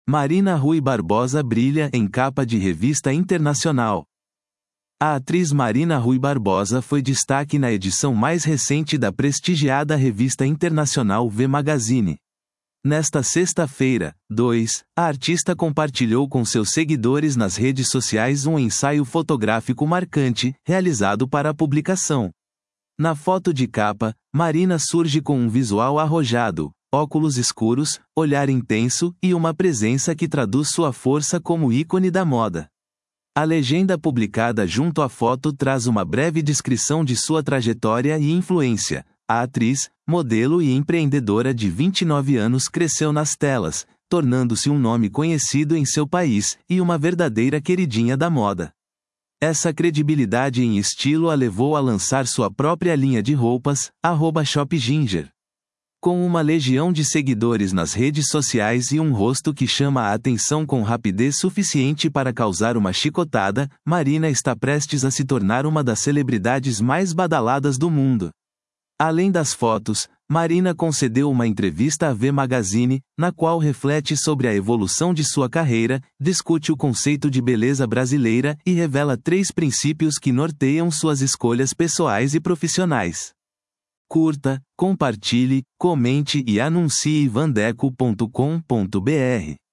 Marina Rui Barbosa brilha em capa de revista internacional. A atriz Marina Rui Barbosa foi destaque na edição mais recente da prestigiada revista internacional V Magazine. Nesta sexta-feira, 2, a artista compartilhou com seus seguidores nas redes sociais um ensaio fotográfico marcante, realizado para a publicação. Na foto de capa, Marina surge com um visual arrojado, óculos escuros, olhar intenso e uma presença que traduz sua força como ícone da moda. A legenda publicada junto à foto traz uma breve descrição de sua trajetória e influência. A atriz, modelo e empreendedora de 29 anos cresceu nas telas, tornando-se um nome conhecido em seu país e uma verdadeira queridinha da moda. Essa credibilidade em estilo a levou a lançar sua própria linha de roupas, @shopginger. Com uma legião de seguidores nas redes sociais e um rosto que chama a atenção com rapidez suficiente para causar uma chicotada, Marina está prestes a se tornar uma das celebridades mais badaladas do mundo. Além das fotos, Marina concedeu uma entrevista à V Magazine, na qual reflete sobre a evolução de sua carreira, discute o conceito de beleza brasileira e revela 3 princípios que norteiam suas escolhas pessoais e profissionais. Curta, compartilhe, comente e anuncie vandeco.com.br.